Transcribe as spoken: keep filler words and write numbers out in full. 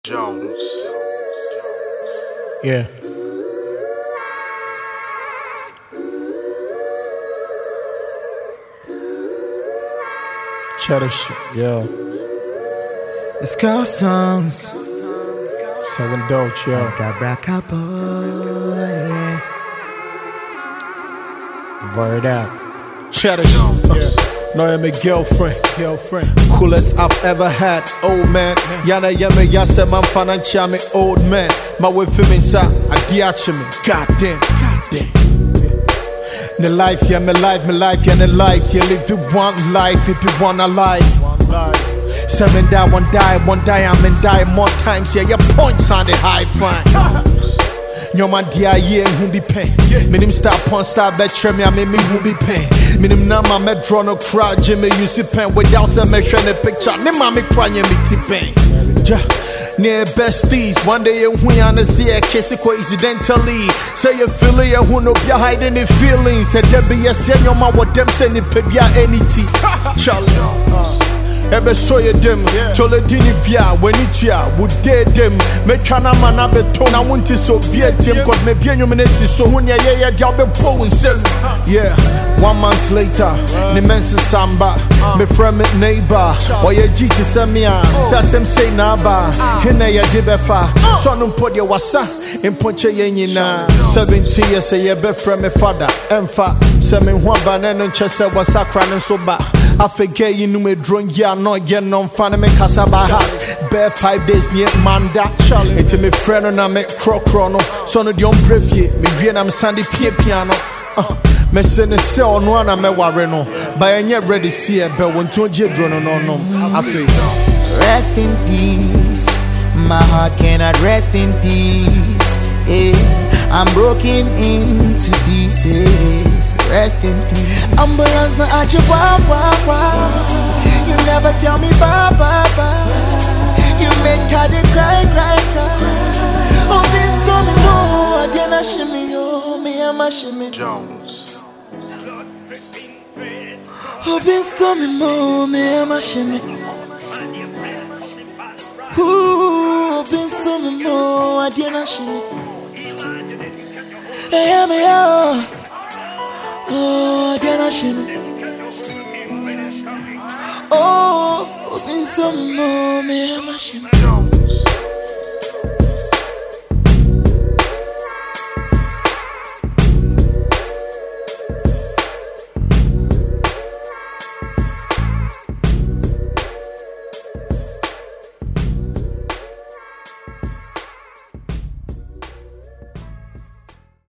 Jones. Yeah. Cheddar shit, yo. It's called songs. Seven Dolce, yo. Capo, yeah. Word out. Cheddar shit, yeah. No, I'm a girlfriend, girlfriend. Coolest I've ever had, old man. Yana yame yase man financial me old man. My way for me sa, I diache me. Goddamn, goddamn. The life, yeah, my life, my life, yeah, the life. Yeah, live you want life, if you want a life. Seven die, one die, one die, I'm in die more times. Yeah, your points on the high fine. Yo man dia ye who be pain. Minim star pon star betre me me me who be pain. Minim na ma me draw no crowd Jimmy you see pen without some me share the picture. Ne ma me crying me ti pain. Ja near besties one day you wanna see a kiss coincidentally. Say you feel it who no be hiding the feelings. Said there be a say your man what them say ni pedia anything. Charlie Ebe soye dem, tole dini via, when it ya, would dare them. Me chana mana beton, I want to so be a team, cause me bien humanity, so when ya yeah, yeah, be blowing sell. Yeah, one month later, ni mense samba, me friend me neighbor, or ye G to semia, sasem say naba, hina ya dibefa, so no put your wasa, in ponche yenina, seventy years a year, be friend me father, emfa, seven one banan and chesa was sacran and soba. I forget you know me drone ya not get no fun me casa by heart. Bear five days near manda. Into me friend and I make croc chrono. So no don't prefie me green I'm sandy pie piano. Uh me send a cell no one me worry no. But I ain't ready see a bell when to je drone no no. I feel rest in peace. My heart cannot rest in peace. Yeah. I'm broken into pieces. Rest in peace. Ambulance na aje wa wa wa. You never tell me bye bye bye. You make Cardi cry cry cry. Oh, been so me more. Adiana shimmy yo, me ama shimmy Jones. Oh, been so me more, me ama shimmy. Ooh, been so me more. Adiana shimmy. Hey, me yo. Oh, Adiana shimmy. Oh, been some more, me ama shimmy.